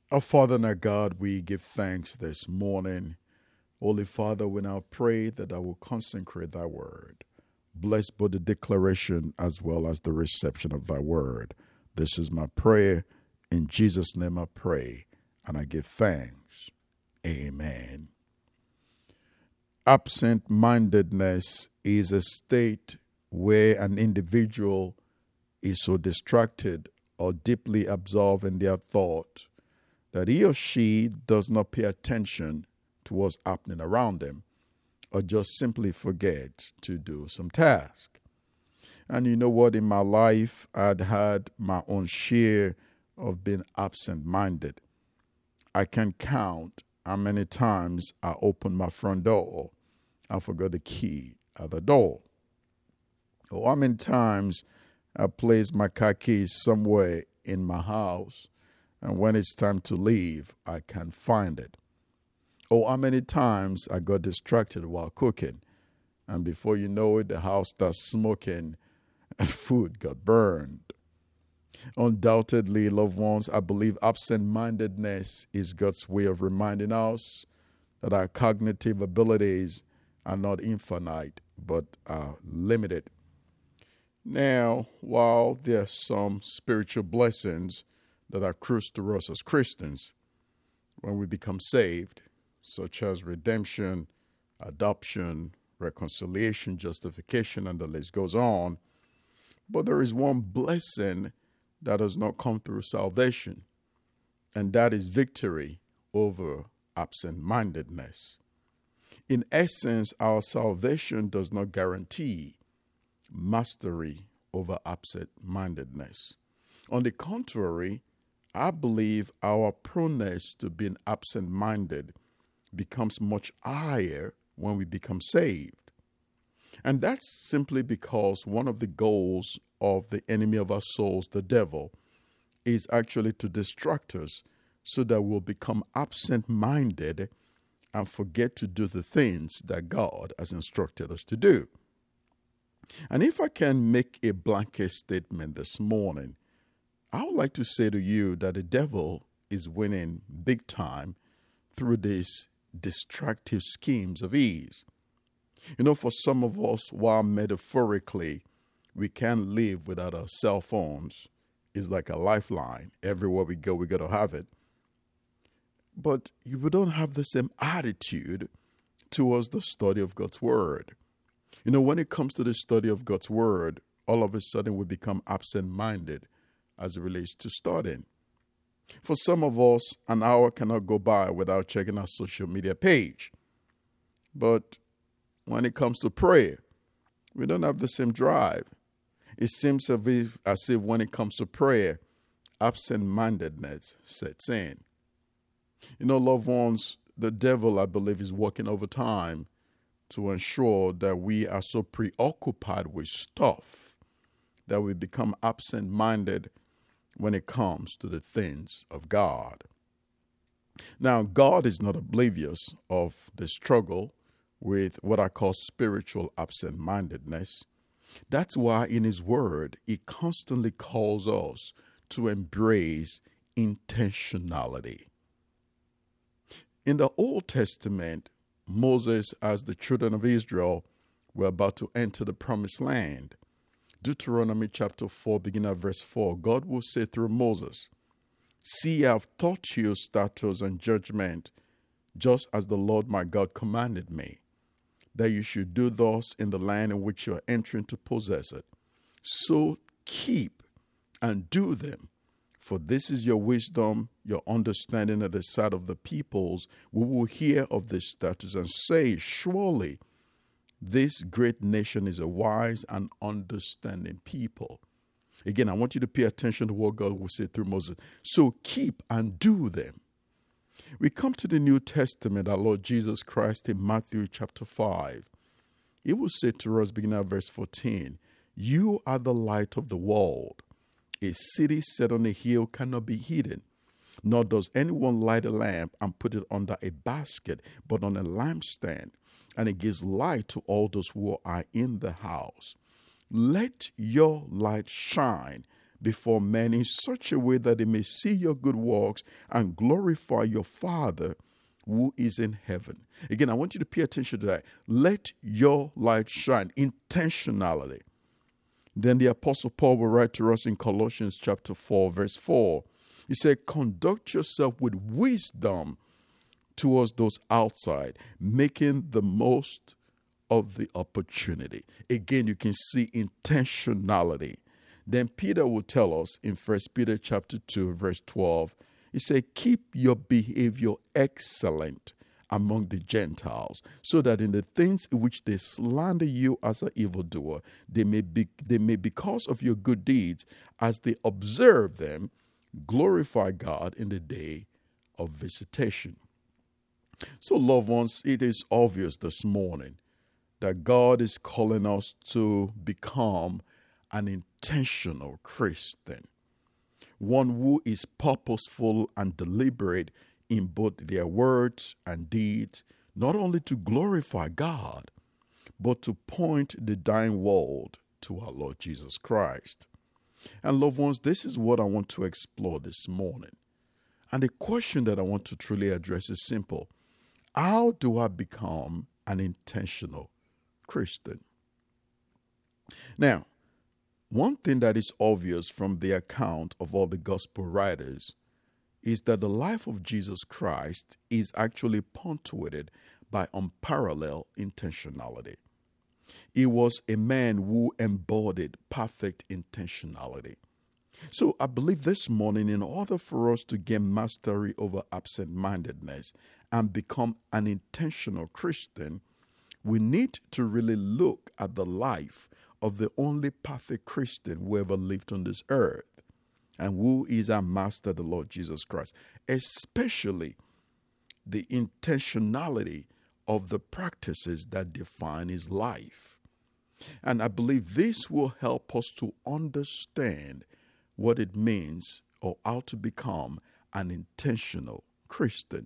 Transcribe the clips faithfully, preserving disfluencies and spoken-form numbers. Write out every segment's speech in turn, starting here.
Our Father and our God, we give thanks this morning. Holy Father, we now pray that I will consecrate thy word. Bless both the declaration as well as the reception of thy word. This is my prayer. In Jesus' name I pray, and I give thanks. Amen. Absent-mindedness is a state where an individual is so distracted or deeply absorbed in their thought that he or she does not pay attention to what's happening around them, or just simply forget to do some task. And you know what? In my life, I'd had my own share of being absent-minded. I can count how many times I opened my front door, I forgot the key at the door. Or how many times I placed my car keys somewhere in my house, and when it's time to leave, I can't find it. Or how many times I got distracted while cooking, and before you know it, the house starts smoking and food got burned. Undoubtedly, loved ones, I believe absent-mindedness is God's way of reminding us that our cognitive abilities are not infinite, but are limited. Now, while there are some spiritual blessings that accrues to us as Christians when we become saved, such as redemption, adoption, reconciliation, justification, and the list goes on. But there is one blessing that does not come through salvation, and that is victory over absent-mindedness. In essence, our salvation does not guarantee mastery over absent-mindedness. On the contrary, I believe our proneness to being absent-minded becomes much higher when we become saved. And that's simply because one of the goals of the enemy of our souls, the devil, is actually to distract us so that we'll become absent-minded and forget to do the things that God has instructed us to do. And if I can make a blanket statement this morning, I would like to say to you that the devil is winning big time through these distractive schemes of ease. You know, for some of us, while metaphorically we can't live without our cell phones, it's like a lifeline. Everywhere we go, we got to have it. But you don't have the same attitude towards the study of God's word. You know, when it comes to the study of God's word, all of a sudden we become absent-minded as it relates to studying. For some of us, an hour cannot go by without checking our social media page. But when it comes to prayer, we don't have the same drive. It seems as if, as if when it comes to prayer, absent-mindedness sets in. You know, loved ones, the devil, I believe, is working overtime to ensure that we are so preoccupied with stuff that we become absent-minded when it comes to the things of God. Now, God is not oblivious of the struggle with what I call spiritual absent-mindedness. That's why in his word, he constantly calls us to embrace intentionality. In the Old Testament, Moses, as the children of Israel were about to enter the promised land, Deuteronomy chapter four, beginning at verse four, God will say through Moses, "See, I have taught you statutes and judgment, just as the Lord my God commanded me, that you should do thus in the land in which you are entering to possess it. So keep and do them, for this is your wisdom, your understanding at the sight of the peoples, who will hear of these statutes and say, surely this great nation is a wise and understanding people." Again, I want you to pay attention to what God will say through Moses. So keep and do them. We come to the New Testament, our Lord Jesus Christ in Matthew chapter five. He will say to us, beginning at verse fourteen, "You are the light of the world. A city set on a hill cannot be hidden. Nor does anyone light a lamp and put it under a basket, but on a lampstand, and it gives light to all those who are in the house. Let your light shine before men in such a way that they may see your good works and glorify your Father who is in heaven. Again, I want you to pay attention to that. Let your light shine. Intentionality. Then the Apostle Paul will write to us in Colossians chapter four, verse four. He said, conduct yourself with wisdom towards those outside, making the most of the opportunity. Again, you can see intentionality. Then Peter will tell us in First Peter chapter two, verse twelve, he said, keep your behavior excellent among the Gentiles, so that in the things in which they slander you as an evildoer, they may be, they may, because of your good deeds, as they observe them, glorify God in the day of visitation. So, loved ones, it is obvious this morning that God is calling us to become an intentional Christian, one who is purposeful and deliberate in both their words and deeds, not only to glorify God, but to point the dying world to our Lord Jesus Christ. And loved ones, this is what I want to explore this morning. And the question that I want to truly address is simple. How do I become an intentional Christian? Now, one thing that is obvious from the account of all the gospel writers is that the life of Jesus Christ is actually punctuated by unparalleled intentionality. He was a man who embodied perfect intentionality. So I believe this morning, in order for us to gain mastery over absent-mindedness and become an intentional Christian, we need to really look at the life of the only perfect Christian who ever lived on this earth, and who is our Master, the Lord Jesus Christ, especially the intentionality of the practices that define his life. And I believe this will help us to understand what it means or how to become an intentional Christian.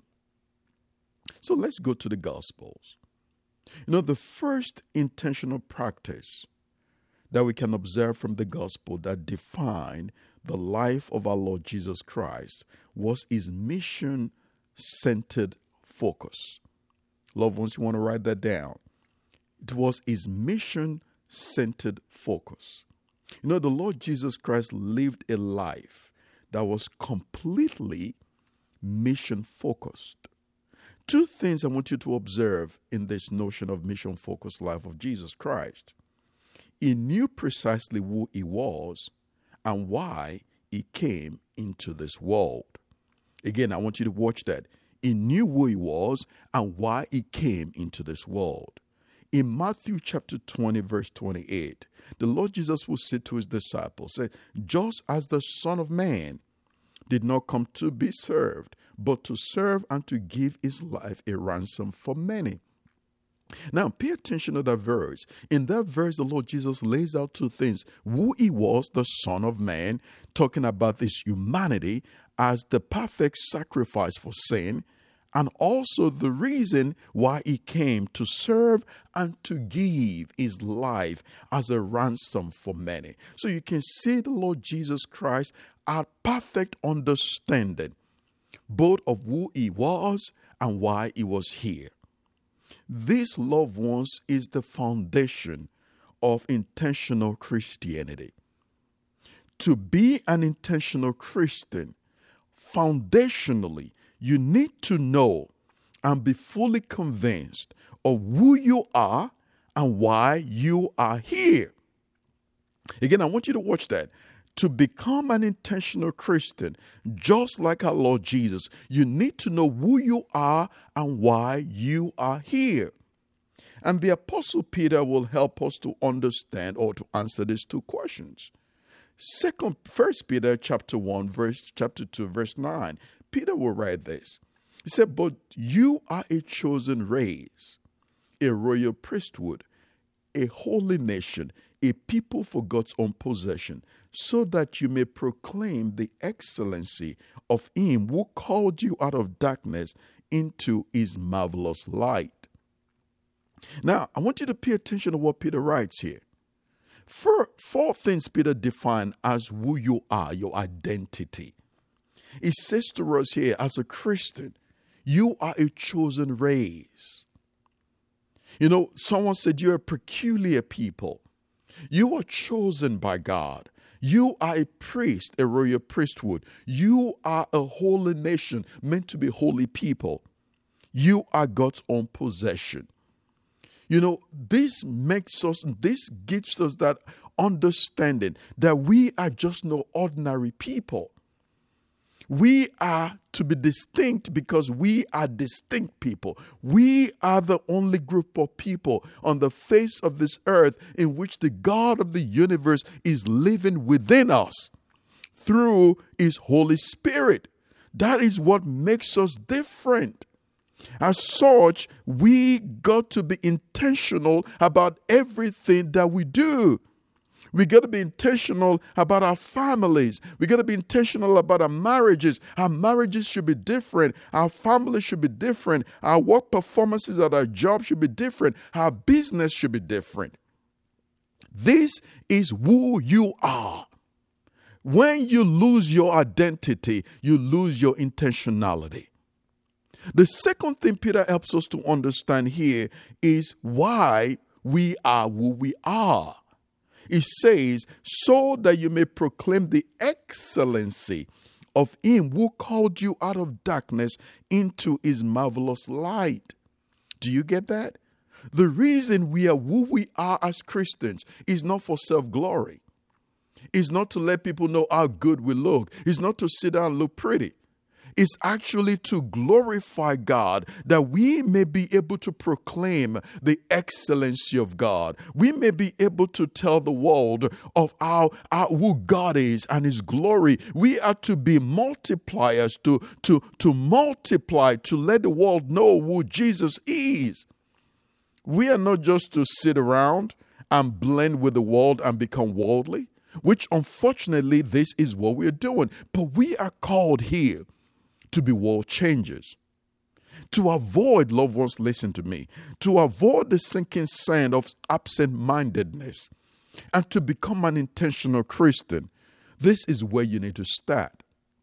So let's go to the Gospels. You know, the first intentional practice that we can observe from the Gospel that defined the life of our Lord Jesus Christ was his mission-centered focus. Loved ones, you want to write that down. It was his mission-centered focus. You know, the Lord Jesus Christ lived a life that was completely mission-focused. Two things I want you to observe in this notion of mission-focused life of Jesus Christ. He knew precisely who he was and why he came into this world. Again, I want you to watch that. He knew who he was and why he came into this world. In Matthew chapter twenty, verse twenty-eight, the Lord Jesus will say to his disciples, say, just as the Son of Man did not come to be served, but to serve and to give his life a ransom for many. Now, pay attention to that verse. In that verse, the Lord Jesus lays out two things. Who he was, the Son of Man, talking about his humanity as the perfect sacrifice for sin, and also the reason why he came to serve and to give his life as a ransom for many. So you can see the Lord Jesus Christ had perfect understanding both of who he was and why he was here. This, loved ones, is the foundation of intentional Christianity. To be an intentional Christian, foundationally, you need to know and be fully convinced of who you are and why you are here. Again, I want you to watch that. To become an intentional Christian, just like our Lord Jesus, you need to know who you are and why you are here. And the Apostle Peter will help us to understand or to answer these two questions. Second, First Peter chapter one, verse chapter two, verse nine. Peter will write this. He said, but you are a chosen race, a royal priesthood, a holy nation, a people for God's own possession, so that you may proclaim the excellency of him who called you out of darkness into his marvelous light. Now, I want you to pay attention to what Peter writes here. Four, four things Peter defined as who you are, your identity. He says to us here, as a Christian, you are a chosen race. You know, someone said you're a peculiar people. You are chosen by God. You are a priest, a royal priesthood. You are a holy nation, meant to be holy people. You are God's own possession. You know, this makes us, this gives us that understanding that we are just no ordinary people. We are to be distinct because we are distinct people. We are the only group of people on the face of this earth in which the God of the universe is living within us through His Holy Spirit. That is what makes us different. As such, we got to be intentional about everything that we do. We got to be intentional about our families. We got to be intentional about our marriages. Our marriages should be different. Our families should be different. Our work performances at our job should be different. Our business should be different. This is who you are. When you lose your identity, you lose your intentionality. The second thing Peter helps us to understand here is why we are who we are. He says, so that you may proclaim the excellency of Him who called you out of darkness into His marvelous light. Do you get that? The reason we are who we are as Christians is not for self-glory. It's not to let people know how good we look. It's not to sit down and look pretty. It's actually to glorify God, that we may be able to proclaim the excellency of God. We may be able to tell the world of how, how who God is and His glory. We are to be multipliers, to, to, to multiply, to let the world know who Jesus is. We are not just to sit around and blend with the world and become worldly, which unfortunately this is what we are doing. But we are called here to be world changers. To avoid, loved ones, listen to me, to avoid the sinking sand of absent-mindedness and to become an intentional Christian, this is where you need to start.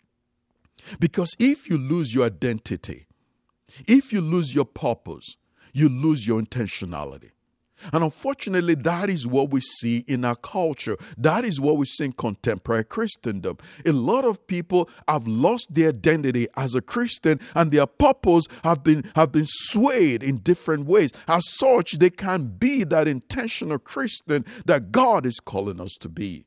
Because if you lose your identity, if you lose your purpose, you lose your intentionality. And unfortunately, that is what we see in our culture. That is what we see in contemporary Christendom. A lot of people have lost their identity as a Christian, and their purpose have been, have been swayed in different ways. As such, they can't be that intentional Christian that God is calling us to be.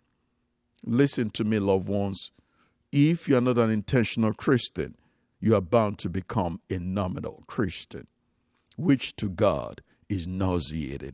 Listen to me, loved ones. If you're not an intentional Christian, you are bound to become a nominal Christian, which to God is nauseating.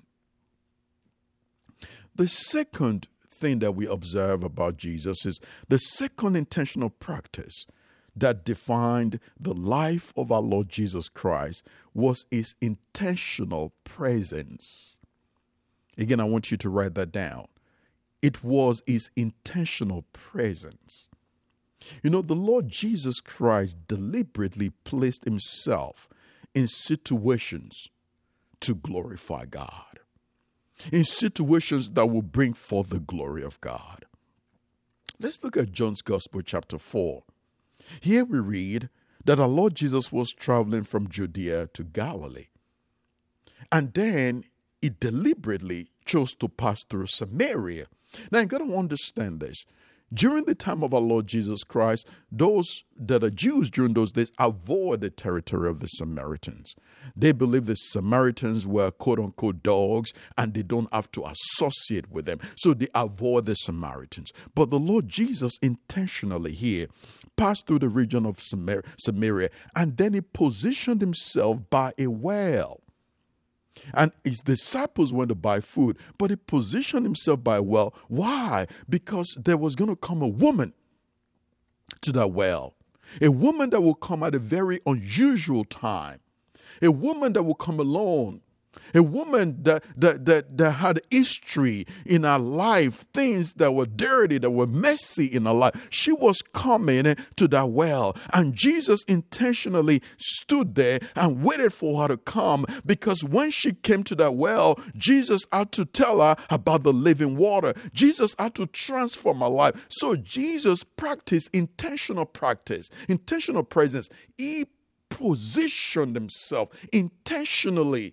The second thing that we observe about Jesus is the second intentional practice that defined the life of our Lord Jesus Christ was His intentional presence. Again, I want you to write that down. It was His intentional presence. You know, the Lord Jesus Christ deliberately placed Himself in situations to glorify God, in situations that will bring forth the glory of God. Let's look at John's Gospel, chapter four. Here we read that our Lord Jesus was traveling from Judea to Galilee. And then He deliberately chose to pass through Samaria. Now, you got to understand this. During the time of our Lord Jesus Christ, those that are Jews during those days avoid the territory of the Samaritans. They believe the Samaritans were quote-unquote dogs and they don't have to associate with them. So they avoid the Samaritans. But the Lord Jesus intentionally here passed through the region of Samar- Samaria and then He positioned Himself by a well. And His disciples went to buy food, but He positioned Himself by a well. Why? Because there was going to come a woman to that well. A woman that will come at a very unusual time. A woman that will come alone. A woman that, that, that, that had history in her life, things that were dirty, that were messy in her life. She was coming to that well. And Jesus intentionally stood there and waited for her to come, because when she came to that well, Jesus had to tell her about the living water. Jesus had to transform her life. So Jesus practiced intentional practice, intentional presence. He positioned himself intentionally.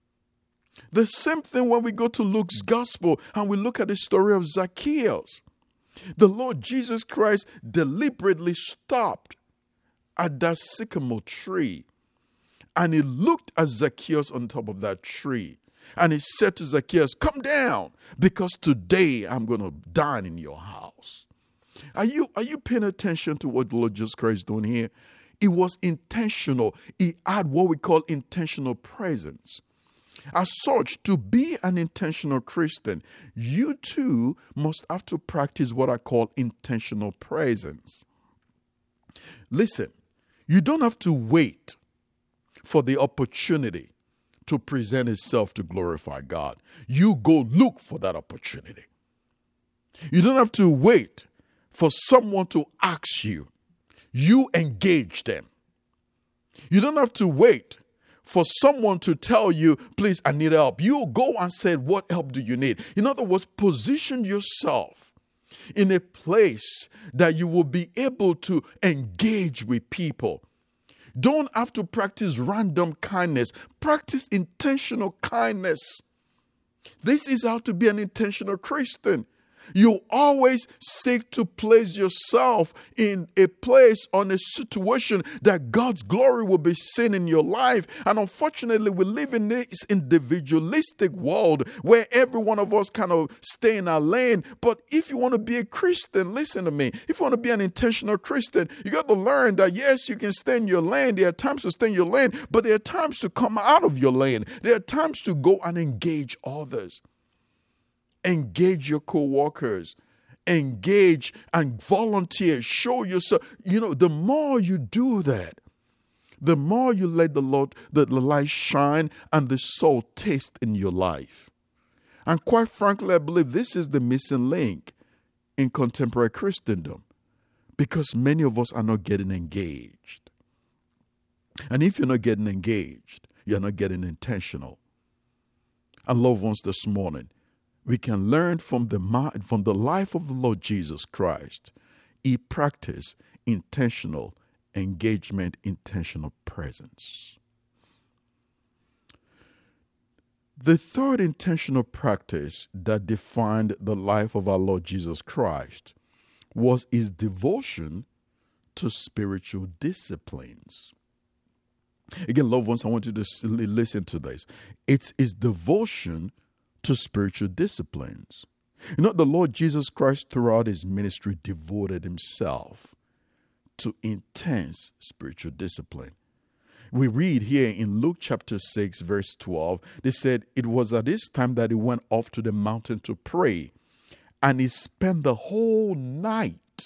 The same thing when we go to Luke's gospel and we look at the story of Zacchaeus. The Lord Jesus Christ deliberately stopped at that sycamore tree, and he looked at Zacchaeus on top of that tree, and he said to Zacchaeus, "Come down, because today I'm going to dine in your house." Are you, are you paying attention to what the Lord Jesus Christ is doing here? It was intentional. He had what we call intentional presence. As such, to be an intentional Christian, you too must have to practice what I call intentional presence. Listen, you don't have to wait for the opportunity to present itself to glorify God. You go look for that opportunity. You don't have to wait for someone to ask you. You engage them. You don't have to wait for someone to tell you, "Please, I need help." You go and say, "What help do you need?" In other words, position yourself in a place that you will be able to engage with people. Don't have to practice random kindness. Practice intentional kindness. This is how to be an intentional Christian. You always seek to place yourself in a place, on a situation that God's glory will be seen in your life. And unfortunately, we live in this individualistic world where every one of us kind of stay in our lane. But if you want to be a Christian, listen to me. If you want to be an intentional Christian, you got to learn that, yes, you can stay in your lane. There are times to stay in your lane, but there are times to come out of your lane. There are times to go and engage others. Engage your co-workers. Engage and volunteer. Show yourself. You know, the more you do that, the more you let the Lord, the, the light shine and the soul taste in your life. And quite frankly, I believe this is the missing link in contemporary Christendom, because many of us are not getting engaged. And if you're not getting engaged, you're not getting intentional. And loved ones, this morning, we can learn from the from the life of the Lord Jesus Christ. He practiced intentional engagement, intentional presence. The third intentional practice that defined the life of our Lord Jesus Christ was his devotion to spiritual disciplines. Again, loved ones, I want you to listen to this. It's his devotion to spiritual disciplines. You know, the Lord Jesus Christ throughout his ministry devoted himself to intense spiritual discipline. We read here in Luke chapter six, verse twelve, they said, "It was at this time that he went off to the mountain to pray, and he spent the whole night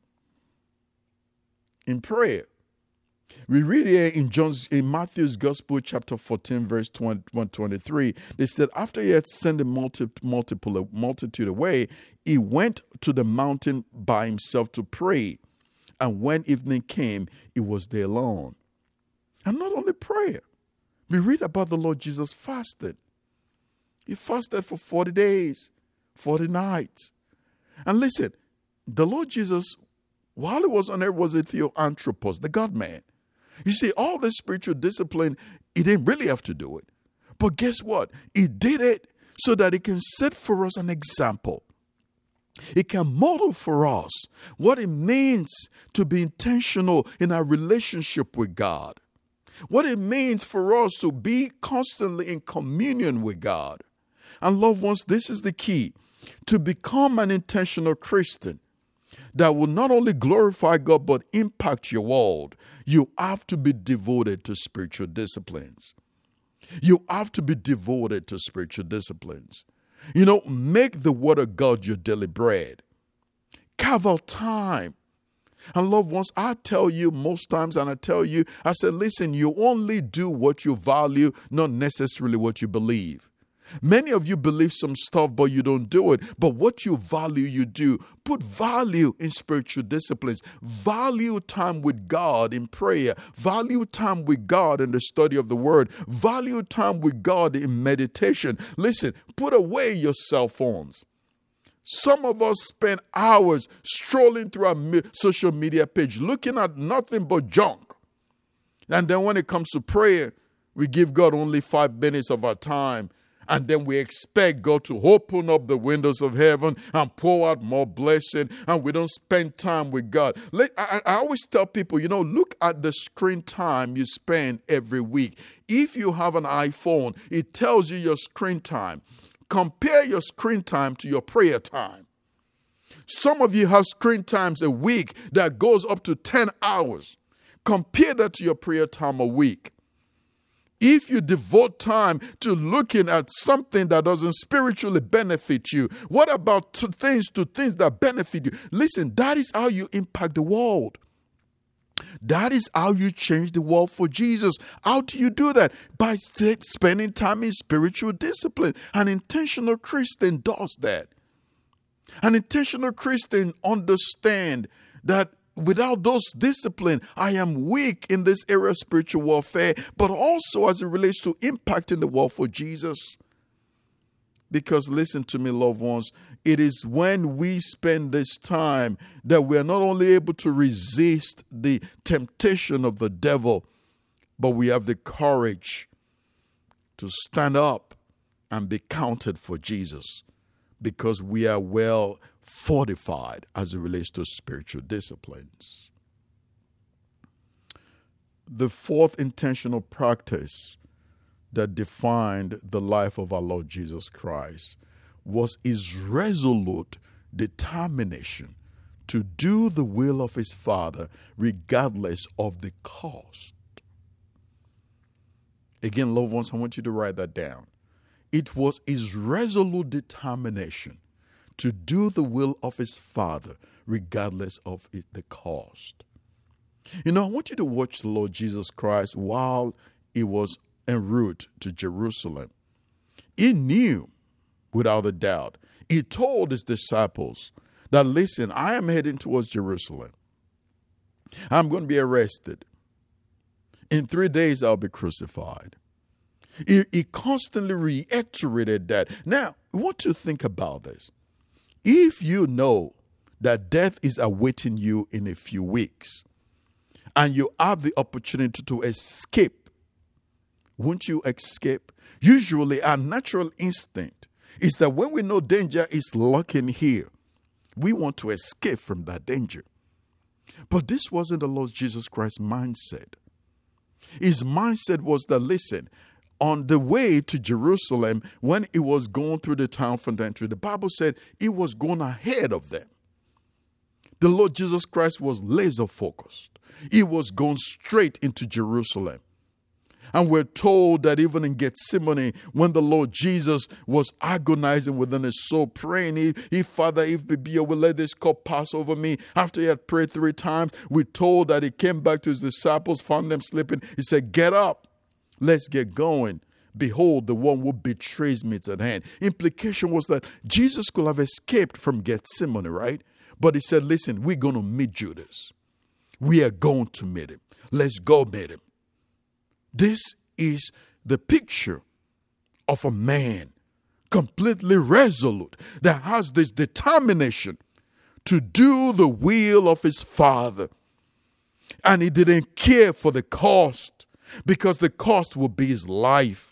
in prayer." We read here in John's in Matthew's Gospel, chapter fourteen, verse one twenty-three. They said, after he had sent the multi, multiple, multitude away, he went to the mountain by himself to pray. And when evening came, he was there alone. And not only prayer. We read about the Lord Jesus fasted. He fasted for forty days, forty nights. And listen, the Lord Jesus, while he was on earth, was a theoanthropos, the God-man. You see, all this spiritual discipline, he didn't really have to do it. But guess what? He did it so that he can set for us an example. He can model for us what it means to be intentional in our relationship with God. What it means for us to be constantly in communion with God. And loved ones, this is the key. To become an intentional Christian that will not only glorify God but impact your world, you have to be devoted to spiritual disciplines. You have to be devoted to spiritual disciplines. You know, make the Word of God your daily bread. Carve out time And loved ones, I tell you most times, and I tell you, I said, listen, you only do what you value, not necessarily what you believe. Many of you believe some stuff, but you don't do it. But what you value, you do. Put value in spiritual disciplines. Value time with God in prayer. Value time with God in the study of the Word. Value time with God in meditation. Listen, put away your cell phones. Some of us spend hours strolling through our social media page, looking at nothing but junk. And then when it comes to prayer, we give God only five minutes of our time. And then we expect God to open up the windows of heaven and pour out more blessing. And we don't spend time with God. I, I always tell people, you know, look at the screen time you spend every week. If you have an iPhone, it tells you your screen time. Compare your screen time to your prayer time. Some of you have screen times a week that goes up to ten hours. Compare that to your prayer time a week. If you devote time to looking at something that doesn't spiritually benefit you, what about to things to things that benefit you? Listen, that is how you impact the world. That is how you change the world for Jesus. How do you do that? By spending time in spiritual discipline. An intentional Christian does that. An intentional Christian understands that without those discipline, I am weak in this area of spiritual warfare, but also as it relates to impacting the world for Jesus. Because listen to me, loved ones, it is when we spend this time that we are not only able to resist the temptation of the devil, but we have the courage to stand up and be counted for Jesus, because we are well fortified as it relates to spiritual disciplines. The fourth intentional practice that defined the life of our Lord Jesus Christ was his resolute determination to do the will of his Father regardless of the cost. Again, loved ones, I want you to write that down. It was his resolute determination to do the will of his Father regardless of it, the cost. You know, I want you to watch the Lord Jesus Christ while he was en route to Jerusalem. He knew, without a doubt, he told his disciples that, listen, I am heading towards Jerusalem. I'm going to be arrested. In three days, I'll be crucified. He, he constantly reiterated that. Now, I want you to think about this. If you know that death is awaiting you in a few weeks, and you have the opportunity to escape, won't you escape? Usually, our natural instinct is that when we know danger is lurking here, we want to escape from that danger. But this wasn't the Lord Jesus Christ's mindset. His mindset was that, listen, on the way to Jerusalem, when he was going through the triumphant entry, the Bible said he was going ahead of them. The Lord Jesus Christ was laser focused. He was going straight into Jerusalem. And we're told that even in Gethsemane, when the Lord Jesus was agonizing within his soul, praying, if, if Father, if it be your will, let this cup pass over me. After he had prayed three times, we're told that he came back to his disciples, found them sleeping. He said, get up, let's get going. Behold, the one who betrays me is at hand. Implication was that Jesus could have escaped from Gethsemane, right? But he said, listen, we're going to meet Judas. We are going to meet him. Let's go meet him. This is the picture of a man completely resolute that has this determination to do the will of his Father. And he didn't care for the cost, because the cost would be his life.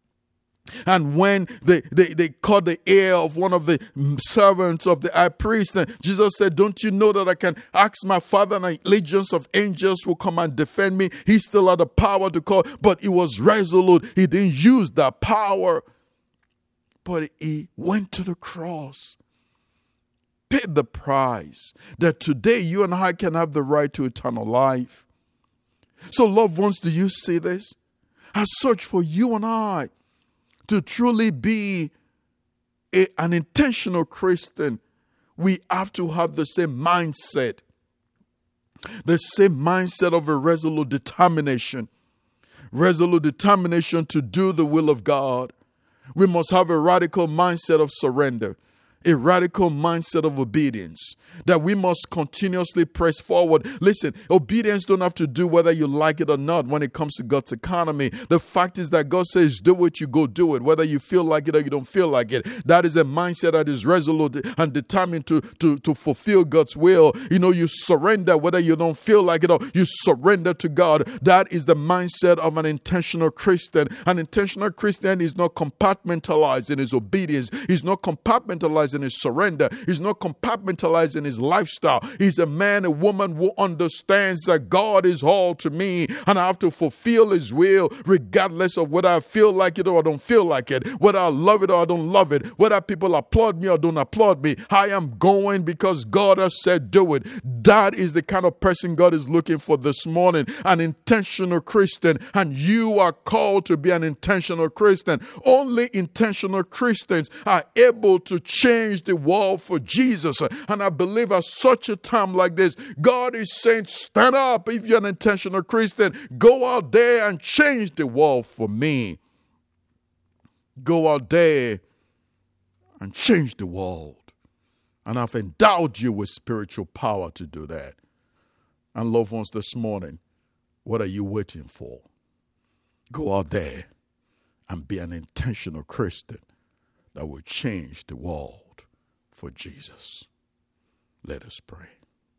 And when they, they, they caught the ear of one of the servants of the high priest, and Jesus said, don't you know that I can ask my Father and legions of angels will come and defend me? He still had the power to call, but he was resolute. He didn't use that power, but he went to the cross, paid the price, that today you and I can have the right to eternal life. So, loved ones, do you see this? As such, for you and I to truly be a, an intentional Christian, we have to have the same mindset The same mindset of a resolute determination. Resolute determination to do the will of God. We must have a radical mindset of surrender. A radical mindset of obedience, that we must continuously press forward. Listen, obedience don't have to do whether you like it or not when it comes to God's economy. The fact is that God says, do it, you go do it, whether you feel like it or you don't feel like it. That is a mindset that is resolute and determined to, to, to fulfill God's will. You know, you surrender whether you don't feel like it or you surrender to God. That is the mindset of an intentional Christian. An intentional Christian is not compartmentalized in his obedience. He's not compartmentalized in his surrender. He's not compartmentalized in his lifestyle. He's a man, a woman who understands that God is all to me and I have to fulfill his will regardless of whether I feel like it or I don't feel like it, whether I love it or I don't love it, whether people applaud me or don't applaud me. I am going because God has said do it. That is the kind of person God is looking for this morning, an intentional Christian, and you are called to be an intentional Christian. Only intentional Christians are able to change the world for Jesus. And I believe at such a time like this, God is saying, stand up if you're an intentional Christian. Go out there and change the world for me. Go out there and change the world. And I've endowed you with spiritual power to do that. And loved ones, this morning, what are you waiting for? Go out there and be an intentional Christian that will change the world for Jesus. Let us pray.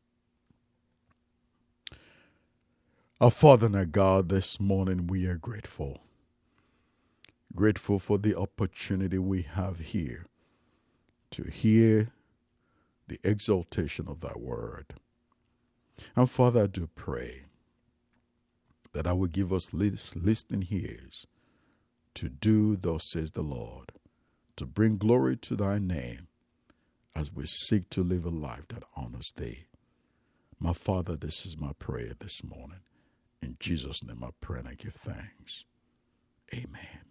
Our Father and our God, this morning we are grateful. Grateful for the opportunity we have here to hear the exaltation of thy word. And Father, I do pray that I will give us listening ears to do, thus says the Lord, to bring glory to thy name, as we seek to live a life that honors thee. My Father, this is my prayer this morning. In Jesus' name I pray and I give thanks. Amen.